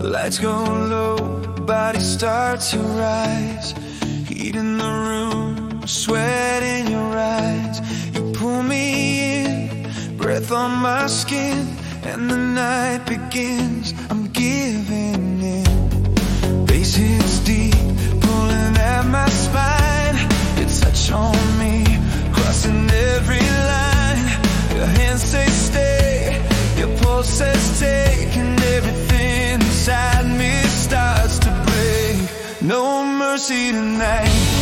Lights go low, body starts to rise. Heat in the room, sweat in your eyes. You pull me in, breath on my skin, and the night begins. I'm giving in. Bass hits deep, pulling at my spine. You touch on me, crossing every line. Your hands say stay, your pulse says take, and everything inside me starts to break. No mercy tonight.